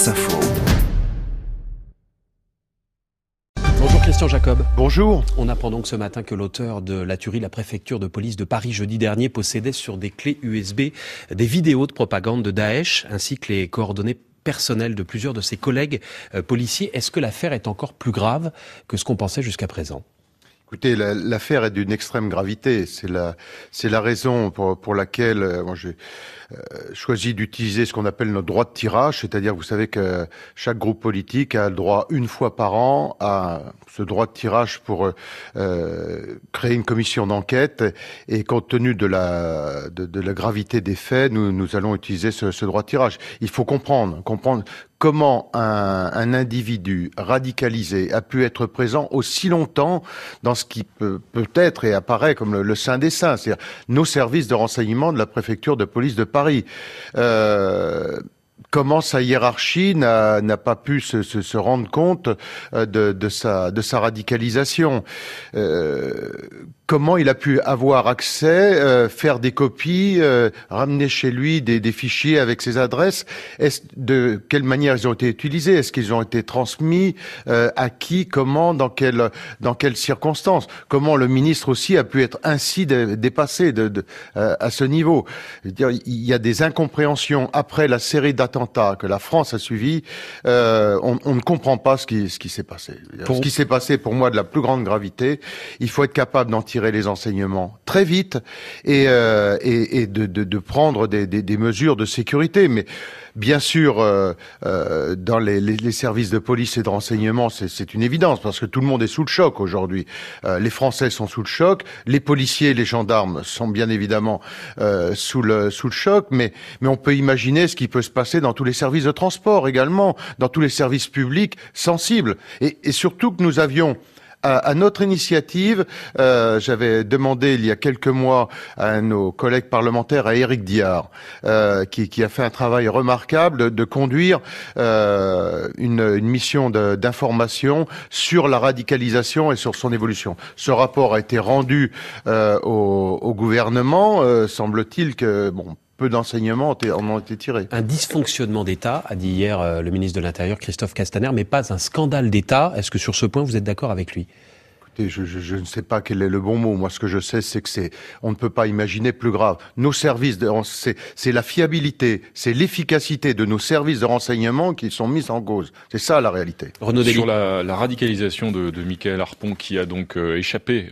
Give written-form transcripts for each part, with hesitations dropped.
France Info. Bonjour Christian Jacob. Bonjour. On apprend donc ce matin que l'auteur de la tuerie de la préfecture de police de Paris jeudi dernier possédait sur des clés USB des vidéos de propagande de Daesh ainsi que les coordonnées personnelles de plusieurs de ses collègues policiers. Est-ce que l'affaire est encore plus grave que ce qu'on pensait jusqu'à présent ? Écoutez, l'affaire est d'une extrême gravité. C'est la raison pour laquelle moi j'ai choisi d'utiliser ce qu'on appelle notre droit de tirage, c'est-à-dire vous savez que chaque groupe politique a le droit une fois par an à ce droit de tirage pour créer une commission d'enquête. Et compte tenu de la gravité des faits, nous allons utiliser ce droit de tirage. Il faut comprendre comment un individu radicalisé a pu être présent aussi longtemps dans ce qui peut être et apparaît comme le saint des saints, c'est-à-dire nos services de renseignement de la préfecture de police de Paris. Comment sa hiérarchie n'a pas pu se rendre compte de sa radicalisation. Comment il a pu avoir accès, faire des copies, ramener chez lui des fichiers avec ses adresses. De quelle manière ils ont été utilisés? Est-ce qu'ils ont été transmis? À qui? Comment? Dans quelles circonstances? Comment le ministre aussi a pu être ainsi dépassé à ce niveau? Je veux dire, il y a des incompréhensions après la série d'attentats que la France a suivi. On ne comprend pas ce qui s'est passé. Ce qui s'est passé, pour moi, de la plus grande gravité. Il faut être capable d'en tirer les enseignements très vite et de prendre des mesures de sécurité. Mais bien sûr, dans les services de police et de renseignement, c'est une évidence parce que tout le monde est sous le choc aujourd'hui. Les Français sont sous le choc, les policiers et les gendarmes sont bien évidemment sous le choc, mais on peut imaginer ce qui peut se passer dans tous les services de transport également, dans tous les services publics sensibles. Et surtout que nous avions à notre initiative, j'avais demandé il y a quelques mois à nos collègues parlementaires, à Éric Diard, qui a fait un travail remarquable de conduire une mission d'information sur la radicalisation et sur son évolution. Ce rapport a été rendu au gouvernement. Semble-t-il que peu d'enseignements en ont été tirés. Un dysfonctionnement d'État, a dit hier le ministre de l'Intérieur Christophe Castaner, mais pas un scandale d'État. Est-ce que sur ce point, vous êtes d'accord avec lui ? Écoutez, je ne sais pas quel est le bon mot. Moi, ce que je sais, c'est que on ne peut pas imaginer plus grave. Nos services c'est la fiabilité, c'est l'efficacité de nos services de renseignement qui sont mis en cause. C'est ça la réalité. Renaud Dély. Sur la radicalisation de Mickaël Harpon qui a donc échappé,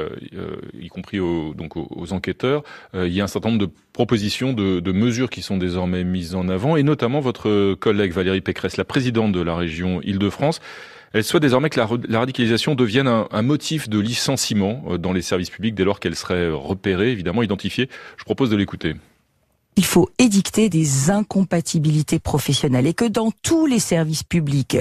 y compris aux enquêteurs, il y a un certain nombre de propositions de mesures qui sont désormais mises en avant, et notamment votre collègue Valérie Pécresse, la présidente de la région Île-de-France. Elle souhaite désormais que la radicalisation devienne un motif de licenciement dans les services publics dès lors qu'elle serait repérée, évidemment identifiée. Je propose de l'écouter. Il faut édicter des incompatibilités professionnelles et que dans tous les services publics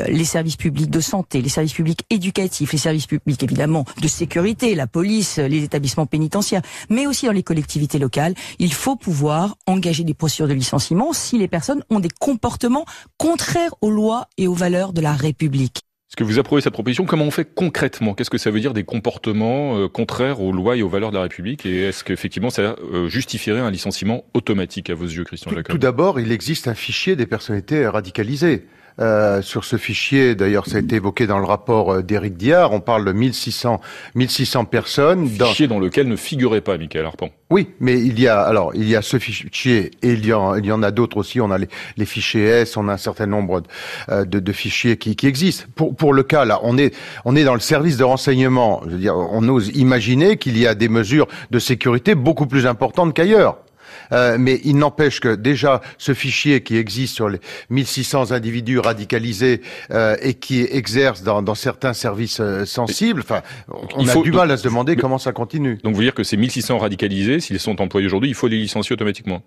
de santé, les services publics éducatifs, les services publics évidemment de sécurité, la police, les établissements pénitentiaires, mais aussi dans les collectivités locales, il faut pouvoir engager des procédures de licenciement si les personnes ont des comportements contraires aux lois et aux valeurs de la République. Est-ce que vous approuvez cette proposition? Comment on fait concrètement? Qu'est-ce que ça veut dire des comportements contraires aux lois et aux valeurs de la République? Et est-ce qu'effectivement ça justifierait un licenciement automatique à vos yeux, Christian Jacob? Tout d'abord, il existe un fichier des personnalités radicalisées. Sur ce fichier, d'ailleurs, ça a été évoqué dans le rapport d'Éric Diard, on parle de 1600 personnes. Fichier dans lequel ne figurait pas Mickaël Harpon. Oui, mais il y a ce fichier et il y en a d'autres aussi. On a les fichiers S, on a un certain nombre de fichiers qui existent. Pour le cas là, on est dans le service de renseignement. Je veux dire, on ose imaginer qu'il y a des mesures de sécurité beaucoup plus importantes qu'ailleurs. Mais il n'empêche que déjà ce fichier qui existe sur les 1600 individus radicalisés et qui exercent dans certains services sensibles, enfin, on a du mal à se demander comment ça continue. Donc vous dire que ces 1600 radicalisés, s'ils sont employés aujourd'hui, il faut les licencier automatiquement?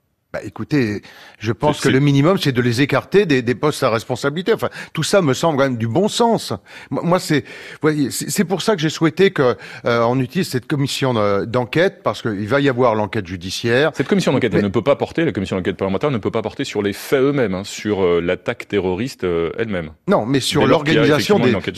Écoutez, je pense que le minimum, c'est de les écarter des postes à responsabilité. Enfin, tout ça me semble quand même du bon sens. Moi, c'est pour ça que j'ai souhaité que on utilise cette commission d'enquête, parce qu'il va y avoir l'enquête judiciaire. Cette commission d'enquête, elle ne peut pas porter, la commission d'enquête parlementaire ne peut pas porter sur les faits eux-mêmes, sur l'attaque terroriste elle-même. Non, mais sur l'organisation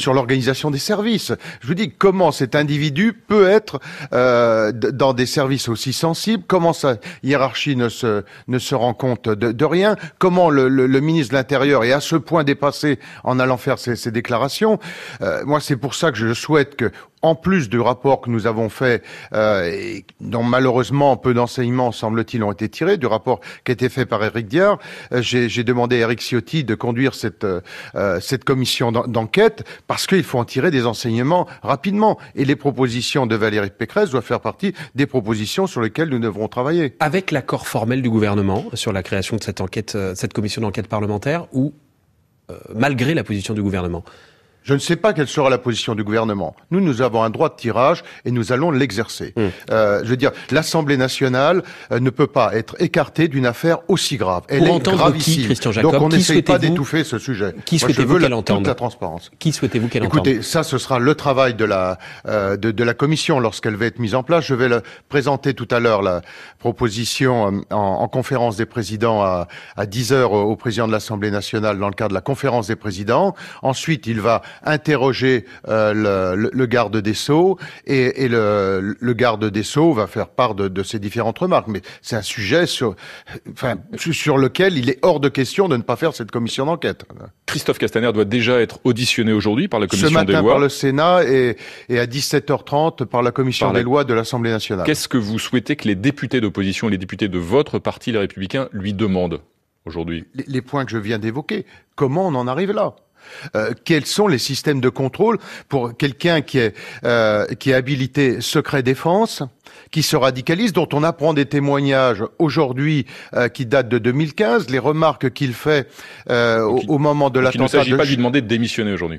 des services. Je vous dis comment cet individu peut être dans des services aussi sensibles, comment sa hiérarchie ne ne se rend compte de rien. Comment le ministre de l'Intérieur est à ce point dépassé en allant faire ces déclarations. Moi, c'est pour ça que je souhaite que, en plus du rapport que nous avons fait, et dont malheureusement peu d'enseignements, semble-t-il, ont été tirés, du rapport qui a été fait par Éric Diard, j'ai demandé à Éric Ciotti de conduire cette commission d'enquête, parce qu'il faut en tirer des enseignements rapidement. Et les propositions de Valérie Pécresse doivent faire partie des propositions sur lesquelles nous devrons travailler. Avec l'accord formel du gouvernement sur la création de cette enquête, cette commission d'enquête parlementaire, ou malgré la position du gouvernement? Je ne sais pas quelle sera la position du gouvernement. Nous avons un droit de tirage et nous allons l'exercer. Je veux dire, l'Assemblée nationale ne peut pas être écartée d'une affaire aussi grave. Elle est gravissime. Qui, Christian Jacob, donc on n'essaye pas d'étouffer ce sujet. Qui souhaitez-vous qu'elle entende? Toute la transparence. Qui souhaitez-vous qu'elle entende? Écoutez, ça, ce sera le travail de la commission lorsqu'elle va être mise en place. Je vais présenter tout à l'heure la proposition en conférence des présidents à 10h au président de l'Assemblée nationale dans le cadre de la conférence des présidents. Ensuite, il va interroger le garde des Sceaux et le garde des Sceaux va faire part de ses différentes remarques. Mais c'est un sujet sur lequel il est hors de question de ne pas faire cette commission d'enquête. Christophe Castaner doit déjà être auditionné aujourd'hui par la commission des lois. Ce matin par le Sénat et à 17h30 par la commission des lois de l'Assemblée nationale. Qu'est-ce que vous souhaitez que les députés d'opposition et les députés de votre parti, les Républicains, lui demandent aujourd'hui? Les points que je viens d'évoquer. Comment on en arrive là? Quels sont les systèmes de contrôle pour quelqu'un qui est habilité secret défense, qui se radicalise, dont on apprend des témoignages aujourd'hui qui datent de 2015, les remarques qu'il fait au moment de l'attentat. Il ne s'agit pas de lui demander de démissionner aujourd'hui.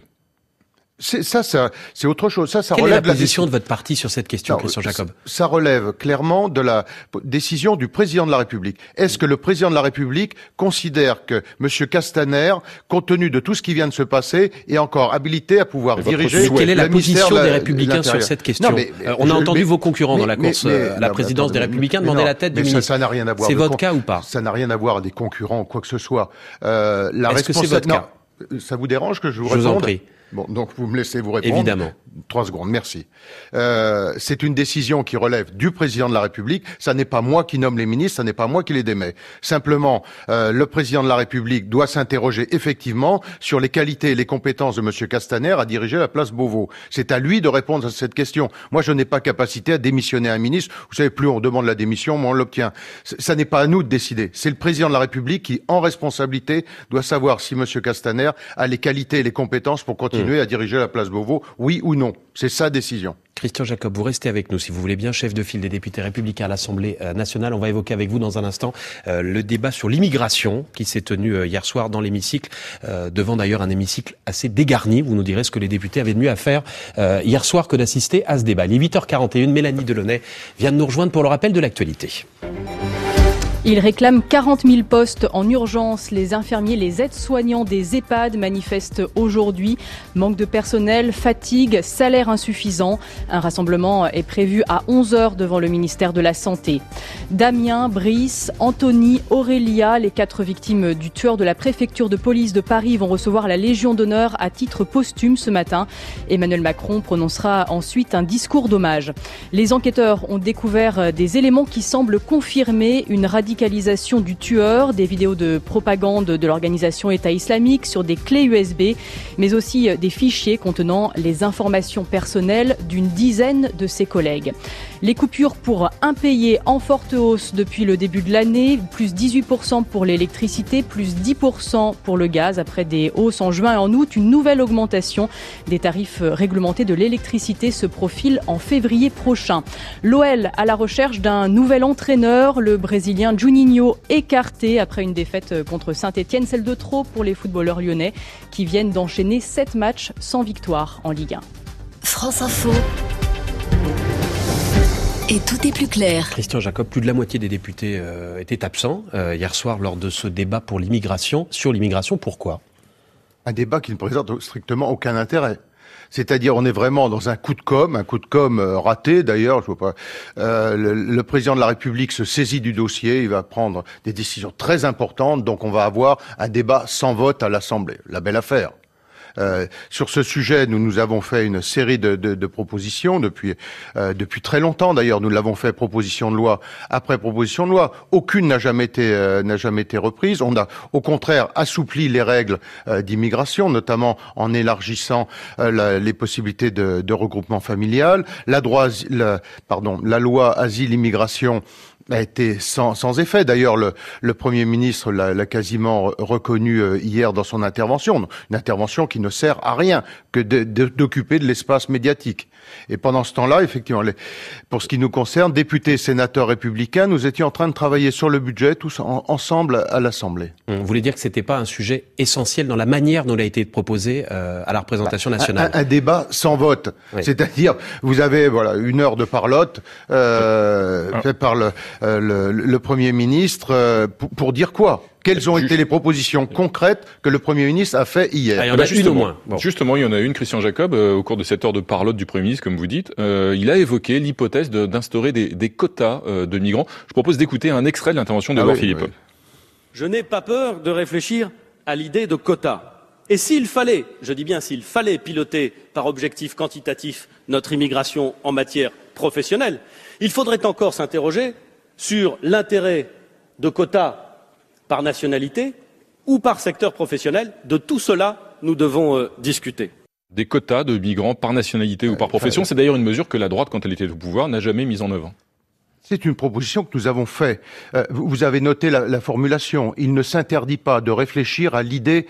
C'est autre chose. Ça Quelle relève est la position de votre parti sur cette question, Christian Jacob? Ça relève clairement de la décision du président de la République. Est-ce que le président de la République considère que M. Castaner, compte tenu de tout ce qui vient de se passer, est encore habilité à pouvoir diriger quelle est la position des de Républicains sur cette question? On a entendu vos concurrents dans la course à la présidence des Républicains demander la tête du ministre. Ça n'a rien à voir. C'est votre cas ou pas? Ça n'a rien à voir des concurrents ou quoi que ce soit. Est-ce que c'est votre cas? Ça vous dérange que je vous réponde? Je vous en prie. Bon, donc vous me laissez vous répondre. Évidemment. 3 secondes, merci. C'est une décision qui relève du président de la République. Ça n'est pas moi qui nomme les ministres, ça n'est pas moi qui les démets. Simplement, le président de la République doit s'interroger effectivement sur les qualités et les compétences de M. Castaner à diriger la place Beauvau. C'est à lui de répondre à cette question. Moi, je n'ai pas capacité à démissionner un ministre. Vous savez, plus on demande la démission, moins on l'obtient. Ça n'est pas à nous de décider. C'est le président de la République qui, en responsabilité, doit savoir si M. Castaner a les qualités et les compétences pour continuer à diriger la place Beauvau, oui ou non. C'est sa décision. Christian Jacob, vous restez avec nous, si vous voulez bien, chef de file des députés républicains à l'Assemblée nationale. On va évoquer avec vous dans un instant le débat sur l'immigration qui s'est tenu hier soir dans l'hémicycle, devant d'ailleurs un hémicycle assez dégarni. Vous nous direz ce que les députés avaient de mieux à faire hier soir que d'assister à ce débat. Il est 8h41, Mélanie Delaunay vient de nous rejoindre pour le rappel de l'actualité. Ils réclament 40 000 postes en urgence. Les infirmiers, les aides-soignants des EHPAD manifestent aujourd'hui. Manque de personnel, fatigue, salaire insuffisant. Un rassemblement est prévu à 11h devant le ministère de la Santé. Damien, Brice, Anthony, Aurélia, les 4 victimes du tueur de la préfecture de police de Paris vont recevoir la Légion d'honneur à titre posthume ce matin. Emmanuel Macron prononcera ensuite un discours d'hommage. Les enquêteurs ont découvert des éléments qui semblent confirmer une radicalisation du tueur, des vidéos de propagande de l'organisation État islamique sur des clés USB, mais aussi des fichiers contenant les informations personnelles d'une dizaine de ses collègues. Les coupures pour impayés en forte hausse depuis le début de l'année, plus 18% pour l'électricité, plus 10% pour le gaz. Après des hausses en juin et en août, une nouvelle augmentation des tarifs réglementés de l'électricité se profile en février prochain. L'OL à la recherche d'un nouvel entraîneur, le Brésilien Juninho écarté après une défaite contre Saint-Etienne, celle de trop pour les footballeurs lyonnais qui viennent d'enchaîner 7 matchs sans victoire en Ligue 1. France Info. Et tout est plus clair. Christian Jacob, plus de la moitié des députés étaient absents hier soir lors de ce débat pour l'immigration. Sur l'immigration, pourquoi? Un débat qui ne présente strictement aucun intérêt. C'est-à-dire, on est vraiment dans un coup de com' raté d'ailleurs. Je vois pas. Le président de la République se saisit du dossier, il va prendre des décisions très importantes, donc on va avoir un débat sans vote à l'Assemblée. La belle affaire. Sur ce sujet, nous avons fait une série de propositions depuis très longtemps. D'ailleurs, nous l'avons fait proposition de loi après proposition de loi. Aucune n'a jamais été reprise. On a au contraire assoupli les règles d'immigration, notamment en élargissant les possibilités de regroupement familial. La loi asile-immigration a été sans effet. D'ailleurs, le Premier ministre l'a quasiment reconnu hier dans son intervention. Une intervention qui ne sert à rien que d'occuper de l'espace médiatique. Et pendant ce temps-là, effectivement, pour ce qui nous concerne, députés, sénateurs républicains, nous étions en train de travailler sur le budget tous ensemble à l'Assemblée. Vous voulez dire que c'était pas un sujet essentiel dans la manière dont il a été proposé à la représentation nationale? Un débat sans vote. Oui. C'est-à-dire, vous avez une heure de parlotte fait par le Premier ministre pour dire quoi? Quelles ont été les propositions concrètes que le Premier ministre a fait hier? Il y en a une au moins. Justement, il y en a une, Christian Jacob, au cours de cette heure de parlotte du Premier ministre, comme vous dites. Il a évoqué l'hypothèse d'instaurer des quotas de migrants. Je propose d'écouter un extrait de l'intervention d'Édouard Philippe. Oui. Je n'ai pas peur de réfléchir à l'idée de quotas. Et s'il fallait, je dis bien s'il fallait piloter par objectif quantitatif notre immigration en matière professionnelle, il faudrait encore s'interroger sur l'intérêt de quotas par nationalité ou par secteur professionnel. De tout cela, nous devons discuter. Des quotas de migrants par nationalité ou par profession, c'est d'ailleurs une mesure que la droite, quand elle était au pouvoir, n'a jamais mise en œuvre. C'est une proposition que nous avons faite. Vous avez noté la formulation. Il ne s'interdit pas de réfléchir à l'idée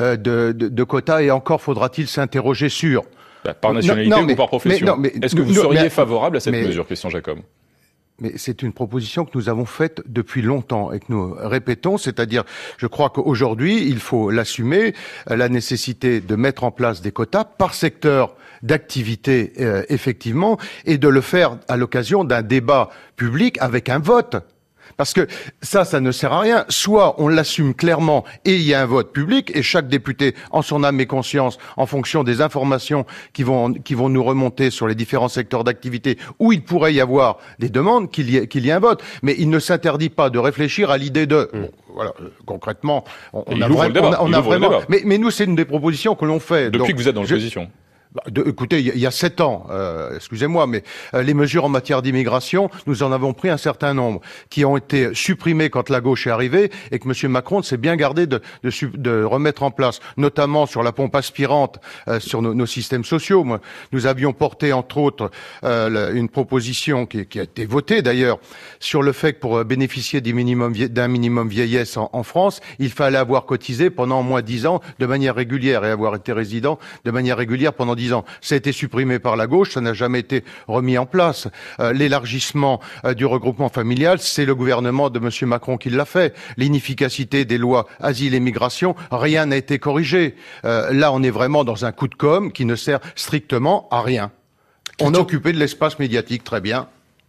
de quotas, et encore faudra-t-il s'interroger sur... par nationalité ou par profession. Est-ce que vous seriez favorable à cette mesure, Christian Jacob? Mais c'est une proposition que nous avons faite depuis longtemps et que nous répétons, c'est-à-dire, je crois qu'aujourd'hui, il faut l'assumer, la nécessité de mettre en place des quotas par secteur d'activité, effectivement, et de le faire à l'occasion d'un débat public avec un vote. Parce que ça ne sert à rien. Soit on l'assume clairement et il y a un vote public, et chaque député, en son âme et conscience, en fonction des informations qui vont nous remonter sur les différents secteurs d'activité où il pourrait y avoir des demandes, qu'il y ait un vote. Mais il ne s'interdit pas de réfléchir à l'idée de... Bon, voilà, concrètement, on a vraiment... Mais nous, c'est une des propositions que l'on fait. Depuis que vous êtes dans l'opposition. Écoutez, il y a 7 ans, excusez-moi, mais les mesures en matière d'immigration, nous en avons pris un certain nombre qui ont été supprimées quand la gauche est arrivée et que M. Macron s'est bien gardé de remettre en place, notamment sur la pompe aspirante, sur nos systèmes sociaux. Nous avions porté, entre autres, une proposition qui a été votée d'ailleurs, sur le fait que pour bénéficier d'un minimum vieillesse en France, il fallait avoir cotisé pendant au moins 10 ans de manière régulière et avoir été résident de manière régulière pendant 10 ans. Ça a été supprimé par la gauche, ça n'a jamais été remis en place. L'élargissement du regroupement familial, c'est le gouvernement de M. Macron qui l'a fait. L'inefficacité des lois asile et migration, rien n'a été corrigé. Là, on est vraiment dans un coup de com' qui ne sert strictement à rien. On a occupé de l'espace médiatique, très bien.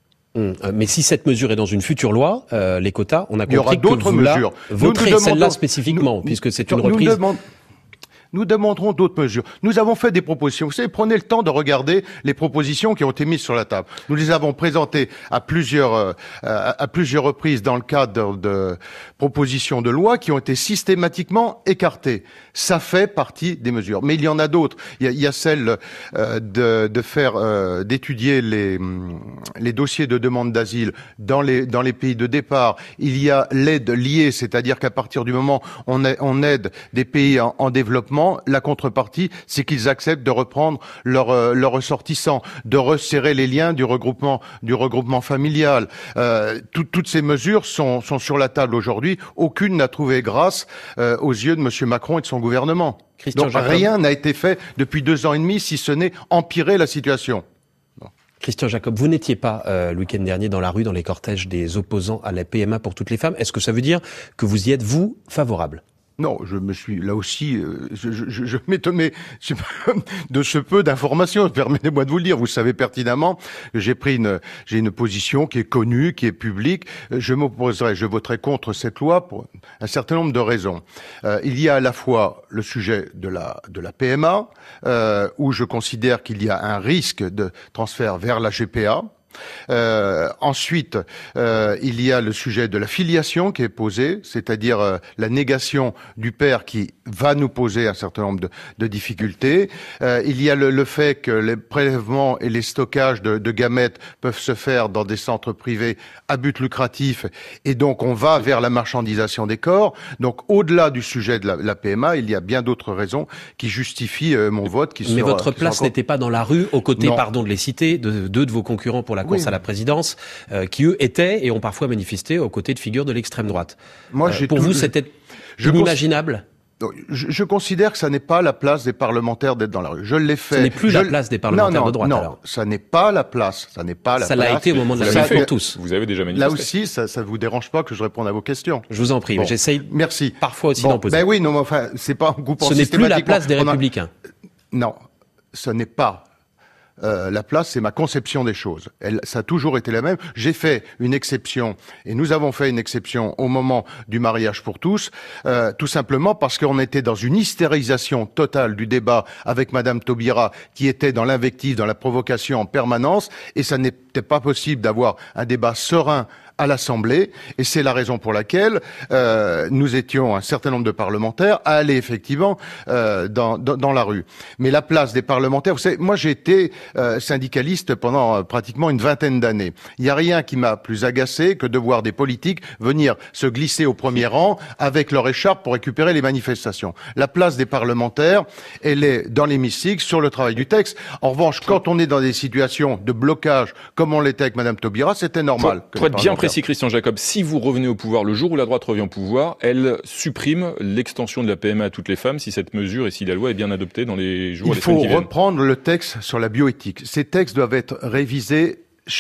Mais si cette mesure est dans une future loi, les quotas, on a compris que vous voterez celle-là spécifiquement, puisque c'est une reprise. Nous demanderons d'autres mesures. Nous avons fait des propositions. Vous savez, prenez le temps de regarder les propositions qui ont été mises sur la table. Nous les avons présentées à plusieurs reprises dans le cadre de propositions de loi qui ont été systématiquement écartées. Ça fait partie des mesures. Mais il y en a d'autres. Il y a celle d'étudier les dossiers de demande d'asile dans les pays de départ. Il y a l'aide liée, c'est-à-dire qu'à partir du moment où on aide des pays en développement, la contrepartie, c'est qu'ils acceptent de reprendre leurs ressortissants, de resserrer les liens du regroupement familial. Toutes ces mesures sont sur la table aujourd'hui. Aucune n'a trouvé grâce aux yeux de M. Macron et de son gouvernement. Donc rien n'a été fait depuis 2 ans et demi, si ce n'est empirer la situation. Christian Jacob, vous n'étiez pas le week-end dernier dans la rue, dans les cortèges des opposants à la PMA pour toutes les femmes. Est-ce que ça veut dire que vous y êtes, vous, favorable ? Non, je me suis là aussi, je m'étonnais de ce peu d'informations. Permettez-moi de vous le dire. Vous savez pertinemment que j'ai une position qui est connue, qui est publique. Je voterai contre cette loi pour un certain nombre de raisons. Il y a à la fois le sujet de la PMA, où je considère qu'il y a un risque de transfert vers la GPA. Ensuite, il y a le sujet de la filiation qui est posé, c'est-à-dire la négation du père qui va nous poser un certain nombre de difficultés. Il y a le fait que les prélèvements et les stockages de gamètes peuvent se faire dans des centres privés à but lucratif, et donc on va vers la marchandisation des corps. Donc au-delà du sujet de la PMA, il y a bien d'autres raisons qui justifient mon vote. Mais votre place n'était pas dans la rue, aux côtés, pardon de les citer, de deux de vos concurrents pour la course à la présidence, qui eux étaient et ont parfois manifesté aux côtés de figures de l'extrême droite. Moi, pour vous, c'était inimaginable? Je considère que ça n'est pas la place des parlementaires d'être dans la rue. Je l'ai fait. Ce n'est plus la place des parlementaires de droite, non, alors. Ça n'est pas la place. Ça n'est pas la place. Ça l'a été au moment de la réforme pour tous. Vous avez déjà manifesté. Là aussi, ça vous dérange pas que je réponde à vos questions? Je vous en prie. Mais j'essaye. Merci. Parfois aussi d'en poser. Ben oui, non, mais enfin, c'est pas en groupant. Ce n'est plus la place des Républicains. Non, ce n'est pas. La place, c'est ma conception des choses. Ça a toujours été la même. J'ai fait une exception, et nous avons fait une exception au moment du mariage pour tous, tout simplement parce qu'on était dans une hystérisation totale du débat avec Madame Taubira, qui était dans l'invective, dans la provocation en permanence, et ça n'était pas possible d'avoir un débat serein à l'Assemblée, et c'est la raison pour laquelle nous étions un certain nombre de parlementaires à aller effectivement dans la rue. Mais la place des parlementaires, vous savez, moi j'ai été syndicaliste pendant pratiquement une vingtaine d'années. Il n'y a rien qui m'a plus agacé que de voir des politiques venir se glisser au premier rang avec leur écharpe pour récupérer les manifestations. La place des parlementaires, elle est dans l'hémicycle, sur le travail du texte. En revanche, quand on est dans des situations de blocage, comme on l'était avec Madame Taubira, c'était normal. Pour être bien précis, Christian Jacob, si vous revenez au pouvoir, le jour où la droite revient au pouvoir, elle supprime l'extension de la PMA à toutes les femmes si cette mesure et si la loi est bien adoptée dans les jours et les semaines qui viennent. Il faut reprendre le texte sur la bioéthique. Ces textes doivent être révisés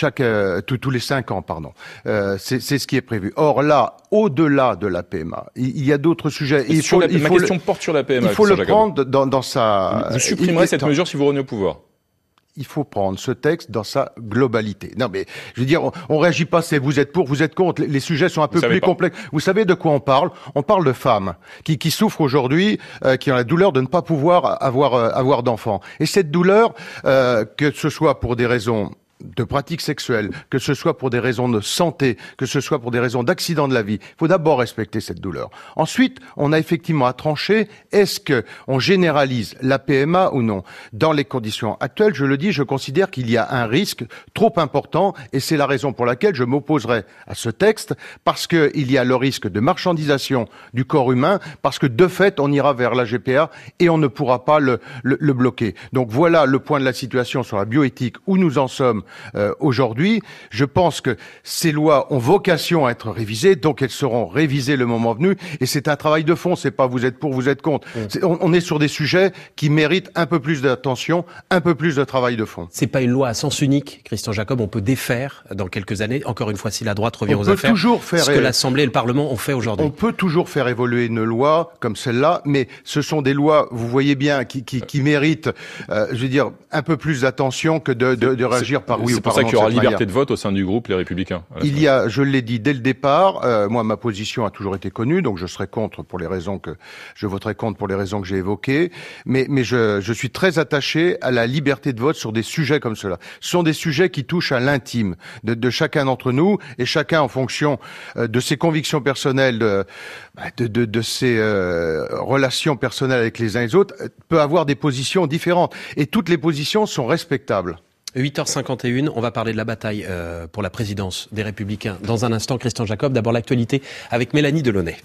tous les 5 ans, pardon. C'est ce qui est prévu. Or là, au-delà de la PMA, il y a d'autres sujets. Ma question porte sur la PMA. Il faut le prendre dans sa... Vous supprimerez cette mesure si vous revenez au pouvoir? Il faut prendre ce texte dans sa globalité. Non, mais je veux dire, on réagit pas, c'est vous êtes pour, vous êtes contre. Les sujets sont un peu plus complexes. Vous savez de quoi on parle? On parle de femmes qui souffrent aujourd'hui, qui ont la douleur de ne pas pouvoir avoir d'enfants. Et cette douleur, que ce soit pour des raisons de pratiques sexuelles, que ce soit pour des raisons de santé, que ce soit pour des raisons d'accident de la vie, il faut d'abord respecter cette douleur. Ensuite, on a effectivement à trancher, est-ce que on généralise la PMA ou non? Dans les conditions actuelles, je le dis, je considère qu'il y a un risque trop important, et c'est la raison pour laquelle je m'opposerai à ce texte, parce que il y a le risque de marchandisation du corps humain, parce que de fait, on ira vers la GPA et on ne pourra pas le bloquer. Donc voilà le point de la situation sur la bioéthique où nous en sommes aujourd'hui. Je pense que ces lois ont vocation à être révisées, donc elles seront révisées le moment venu, et c'est un travail de fond, c'est pas vous êtes pour, vous êtes contre. On est sur des sujets qui méritent un peu plus d'attention, un peu plus de travail de fond. C'est pas une loi à sens unique, Christian Jacob, on peut défaire dans quelques années, encore une fois si la droite revient aux affaires, ce que l'Assemblée et le Parlement ont fait aujourd'hui. On peut toujours faire évoluer une loi comme celle-là, mais ce sont des lois, vous voyez bien, qui méritent, je veux dire, un peu plus d'attention que de réagir par oui ou par non. C'est pour ça qu'il y aura liberté de vote au sein du groupe Les Républicains. Il y a, je l'ai dit dès le départ, moi ma position a toujours été connue, donc je serai contre pour les raisons que je voterai contre pour les raisons que j'ai évoquées, mais je suis très attaché à la liberté de vote sur des sujets comme cela. Ce sont des sujets qui touchent à l'intime de chacun d'entre nous, et chacun en fonction de ses convictions personnelles, de ses relations personnelles avec les uns et les autres, peut avoir des positions différentes, et toutes les positions sont respectables. 8h51, on va parler de la bataille pour la présidence des Républicains. Dans un instant, Christian Jacob, d'abord l'actualité avec Mélanie Delaunay.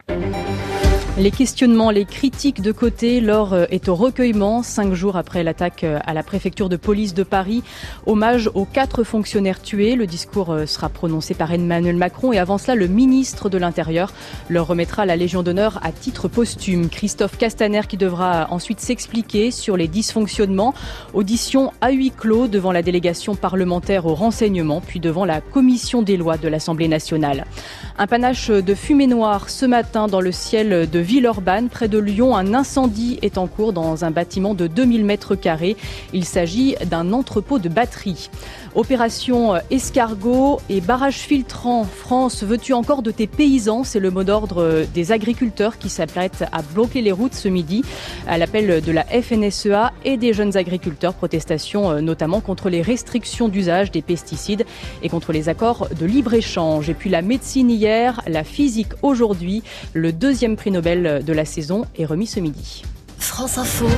Les questionnements, les critiques de côté, l'heure est au recueillement. 5 jours après l'attaque à la préfecture de police de Paris. Hommage aux 4 fonctionnaires tués. Le discours sera prononcé par Emmanuel Macron, et avant cela, le ministre de l'Intérieur leur remettra la Légion d'honneur à titre posthume. Christophe Castaner qui devra ensuite s'expliquer sur les dysfonctionnements. Audition à huis clos devant la délégation parlementaire au renseignement, puis devant la commission des lois de l'Assemblée nationale. Un panache de fumée noire ce matin dans le ciel de Villeurbanne, près de Lyon. Un incendie est en cours dans un bâtiment de 2000 mètres carrés. Il s'agit d'un entrepôt de batteries. Opération escargot et barrage filtrant. France, veux-tu encore de tes paysans? C'est le mot d'ordre des agriculteurs qui s'apprêtent à bloquer les routes ce midi à l'appel de la FNSEA et des jeunes agriculteurs. Protestation notamment contre les restrictions d'usage des pesticides et contre les accords de libre-échange. Et puis la médecine hier, la physique aujourd'hui. Le 2e prix Nobel de la saison est remis ce midi. France Info.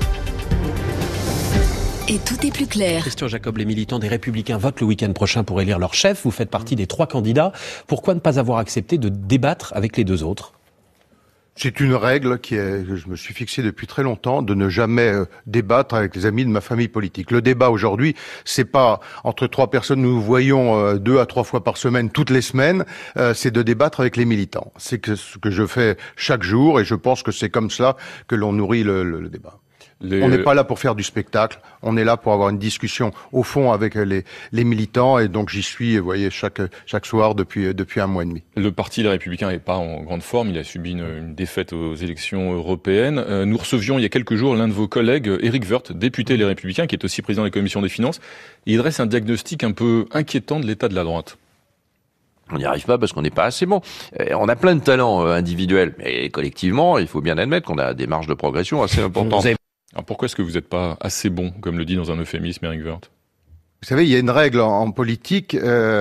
Et tout est plus clair. Christian Jacob, les militants des Républicains votent le week-end prochain pour élire leur chef. Vous faites partie des 3 candidats. Pourquoi ne pas avoir accepté de débattre avec les 2 autres ? C'est une règle que je me suis fixée depuis très longtemps, de ne jamais débattre avec les amis de ma famille politique. Le débat aujourd'hui, c'est pas entre 3 personnes, nous voyons 2 à 3 fois par semaine, toutes les semaines, c'est de débattre avec les militants. C'est ce que je fais chaque jour et je pense que c'est comme cela que l'on nourrit le débat. On n'est pas là pour faire du spectacle, on est là pour avoir une discussion au fond avec les militants et donc j'y suis, vous voyez, chaque soir depuis 1 mois et demi. Le parti Les Républicains n'est pas en grande forme, il a subi une défaite aux élections européennes. Nous recevions il y a quelques jours l'un de vos collègues, Éric Woerth, député Les Républicains, qui est aussi président de la Commission des Finances. Il dresse un diagnostic un peu inquiétant de l'état de la droite. On n'y arrive pas parce qu'on n'est pas assez bon. On a plein de talents individuels, mais collectivement, il faut bien admettre qu'on a des marges de progression assez importantes. Alors pourquoi est-ce que vous n'êtes pas assez bon, comme le dit dans un euphémisme Éric Woerth ? Vous savez, il y a une règle en politique,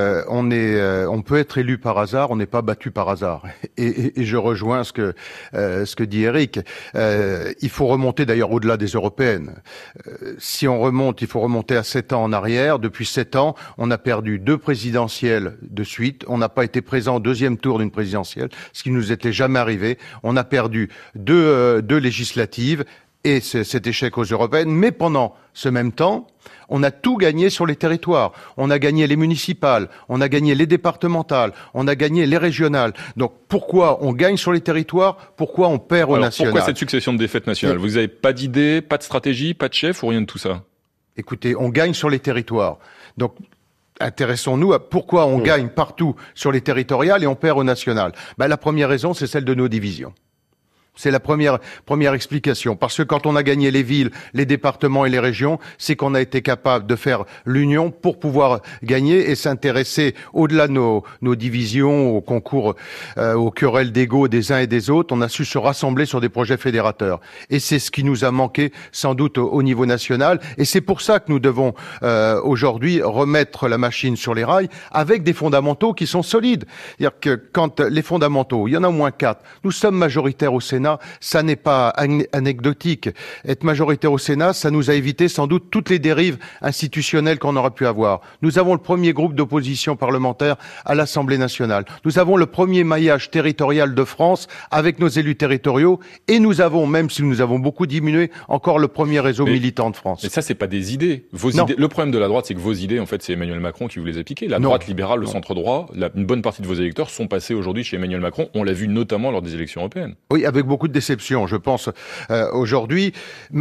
on peut être élu par hasard, on n'est pas battu par hasard. Et je rejoins ce que dit Éric. Il faut remonter d'ailleurs au-delà des européennes. Si on remonte, il faut remonter à 7 ans en arrière. Depuis 7 ans, on a perdu 2 présidentielles de suite. On n'a pas été présent au 2e tour d'une présidentielle, ce qui nous était jamais arrivé. On a perdu 2 législatives et cet échec aux européennes. Mais pendant ce même temps, on a tout gagné sur les territoires. On a gagné les municipales, on a gagné les départementales, on a gagné les régionales. Donc pourquoi on gagne sur les territoires? Pourquoi on perd au national? Pourquoi cette succession de défaites nationales? Vous n'avez pas d'idée, pas de stratégie, pas de chef ou rien de tout ça? Écoutez, on gagne sur les territoires. Donc intéressons-nous à pourquoi on gagne partout sur les territoriales et on perd au national. La première raison, c'est celle de nos divisions. C'est la première explication. Parce que quand on a gagné les villes, les départements et les régions, c'est qu'on a été capable de faire l'union pour pouvoir gagner et s'intéresser au-delà de nos divisions, aux concours, aux querelles d'ego des uns et des autres. On a su se rassembler sur des projets fédérateurs. Et c'est ce qui nous a manqué sans doute au niveau national. Et c'est pour ça que nous devons aujourd'hui remettre la machine sur les rails avec des fondamentaux qui sont solides. C'est-à-dire que quand les fondamentaux, il y en a au moins 4, nous sommes majoritaires au Sénat, ça n'est pas anecdotique. Être majoritaire au Sénat, ça nous a évité sans doute toutes les dérives institutionnelles qu'on aurait pu avoir. Nous avons le premier groupe d'opposition parlementaire à l'Assemblée nationale. Nous avons le premier maillage territorial de France avec nos élus territoriaux et nous avons, même si nous avons beaucoup diminué, encore le premier réseau militant de France. Mais ça, c'est pas des idées. Idées. Le problème de la droite, c'est que vos idées, en fait, c'est Emmanuel Macron qui vous les a piquées. La droite libérale, le centre-droit, une bonne partie de vos électeurs sont passés aujourd'hui chez Emmanuel Macron. On l'a vu notamment lors des élections européennes. Oui, avec beaucoup de déception, je pense. Aujourd'hui,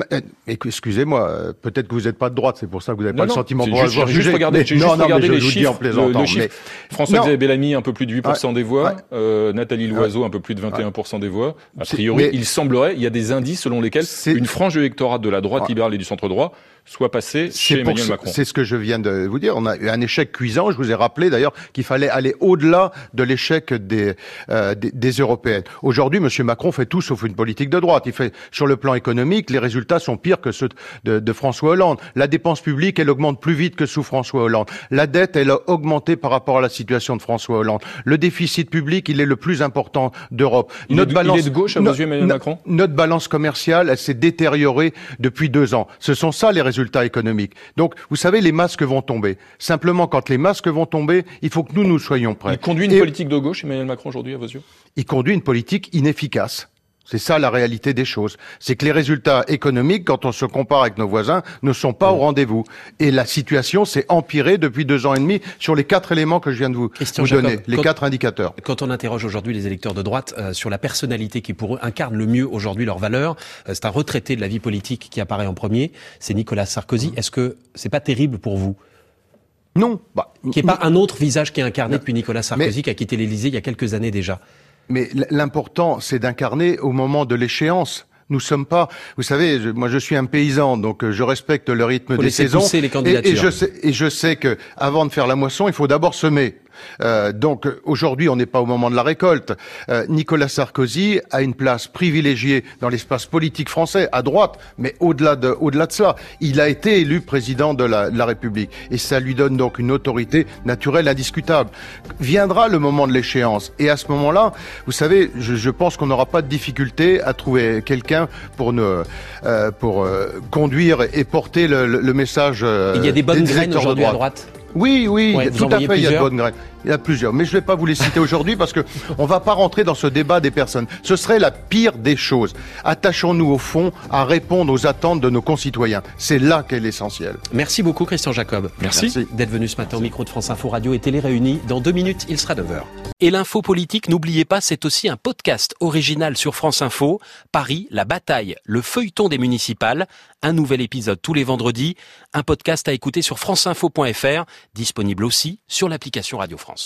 excusez-moi, peut-être que vous n'êtes pas de droite, c'est pour ça que vous n'avez pas le sentiment de pouvoir juger. Juste regarder les chiffres. Le chiffre. François-Xavier Bellamy, un peu plus de 8% des voix. Nathalie Loiseau, un peu plus de 21% des voix. A priori, il semblerait, il y a des indices selon lesquels une frange d'électorat de la droite libérale et du centre-droit soit passée chez Emmanuel Macron. C'est ce que je viens de vous dire. On a eu un échec cuisant. Je vous ai rappelé d'ailleurs qu'il fallait aller au-delà de l'échec des européennes. Aujourd'hui, M. Macron fait tout sauf une politique de droite. Il fait, sur le plan économique, les résultats sont pires que ceux de François Hollande. La dépense publique, elle augmente plus vite que sous François Hollande. La dette, elle a augmenté par rapport à la situation de François Hollande. Le déficit public, il est le plus important d'Europe. Il est de gauche à vos yeux, Emmanuel Macron? Notre balance commerciale, elle s'est détériorée depuis 2 ans. Ce sont ça les résultats économiques. Donc, vous savez, les masques vont tomber. Simplement, quand les masques vont tomber, il faut que nous soyons prêts. Il conduit une politique de gauche, Emmanuel Macron, aujourd'hui, à vos yeux? Il conduit une politique inefficace. C'est ça la réalité des choses. C'est que les résultats économiques, quand on se compare avec nos voisins, ne sont pas au rendez-vous. Et la situation s'est empirée depuis 2 ans et demi sur les 4 éléments que je viens de vous donner, les 4 indicateurs. Quand on interroge aujourd'hui les électeurs de droite sur la personnalité qui pour eux incarne le mieux aujourd'hui leurs valeurs, c'est un retraité de la vie politique qui apparaît en premier, c'est Nicolas Sarkozy. Est-ce que c'est pas terrible pour vous? Non. Qu'il n'y ait pas un autre visage qui est incarné depuis Nicolas Sarkozy qui a quitté l'Élysée il y a quelques années déjà. Mais l'important, c'est d'incarner au moment de l'échéance. Nous sommes pas, vous savez, moi je suis un paysan, donc je respecte le rythme des saisons. Pousser les candidatures. Et je sais que avant de faire la moisson, il faut d'abord semer. Donc aujourd'hui, on n'est pas au moment de la récolte. Nicolas Sarkozy a une place privilégiée dans l'espace politique français, à droite, mais au-delà de cela, il a été élu président de la République, et ça lui donne donc une autorité naturelle indiscutable. Viendra le moment de l'échéance, et à ce moment-là, vous savez, je pense qu'on n'aura pas de difficulté à trouver quelqu'un pour conduire et porter le message. Il y a des bonnes graines aujourd'hui à droite. Oui, Ouais, tout à fait, il y a de bonnes graines. Il y en a plusieurs, mais je ne vais pas vous les citer aujourd'hui parce que on va pas rentrer dans ce débat des personnes. Ce serait la pire des choses. Attachons-nous au fond à répondre aux attentes de nos concitoyens. C'est là qu'est l'essentiel. Merci beaucoup Christian Jacob. Merci d'être venu ce matin au micro de France Info Radio et Télé réunis. Dans 2 minutes, il sera 9h. Et l'info politique, n'oubliez pas, c'est aussi un podcast original sur France Info. Paris, la bataille, le feuilleton des municipales. Un nouvel épisode tous les vendredis. Un podcast à écouter sur franceinfo.fr, disponible aussi sur l'application Radio France.